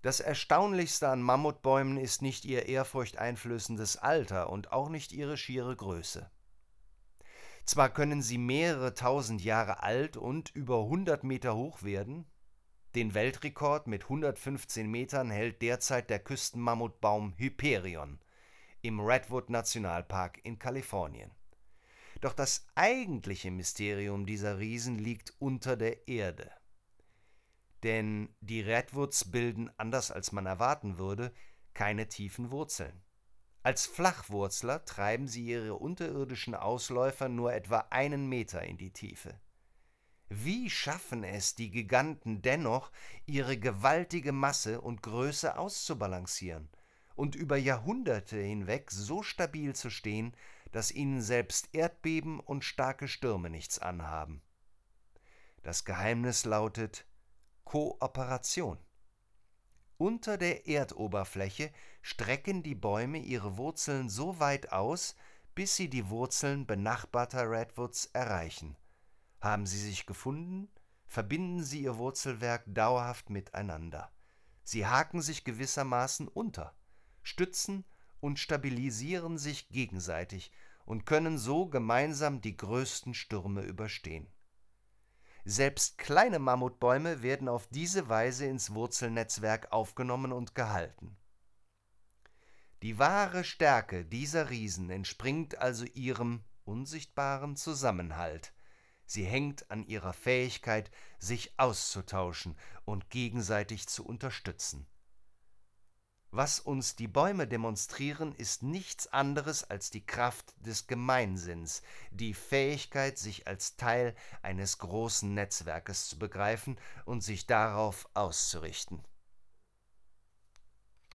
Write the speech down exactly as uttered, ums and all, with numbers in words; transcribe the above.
Das Erstaunlichste an Mammutbäumen ist nicht ihr ehrfurchteinflößendes Alter und auch nicht ihre schiere Größe. Zwar können sie mehrere tausend Jahre alt und über hundert Meter hoch werden. Den Weltrekord mit hundertfünfzehn Metern hält derzeit der Küstenmammutbaum Hyperion im Redwood-Nationalpark in Kalifornien. Doch das eigentliche Mysterium dieser Riesen liegt unter der Erde. Denn die Redwoods bilden, anders als man erwarten würde, keine tiefen Wurzeln. Als Flachwurzler treiben sie ihre unterirdischen Ausläufer nur etwa einen Meter in die Tiefe. Wie schaffen es die Giganten dennoch, ihre gewaltige Masse und Größe auszubalancieren und über Jahrhunderte hinweg so stabil zu stehen, dass ihnen selbst Erdbeben und starke Stürme nichts anhaben? Das Geheimnis lautet Kooperation. Unter der Erdoberfläche strecken die Bäume ihre Wurzeln so weit aus, bis sie die Wurzeln benachbarter Redwoods erreichen. Haben sie sich gefunden, verbinden sie ihr Wurzelwerk dauerhaft miteinander. Sie haken sich gewissermaßen unter, stützen und stabilisieren sich gegenseitig und können so gemeinsam die größten Stürme überstehen. Selbst kleine Mammutbäume werden auf diese Weise ins Wurzelnetzwerk aufgenommen und gehalten. Die wahre Stärke dieser Riesen entspringt also ihrem unsichtbaren Zusammenhalt. Sie hängt an ihrer Fähigkeit, sich auszutauschen und gegenseitig zu unterstützen. Was uns die Bäume demonstrieren, ist nichts anderes als die Kraft des Gemeinsinns, die Fähigkeit, sich als Teil eines großen Netzwerkes zu begreifen und sich darauf auszurichten.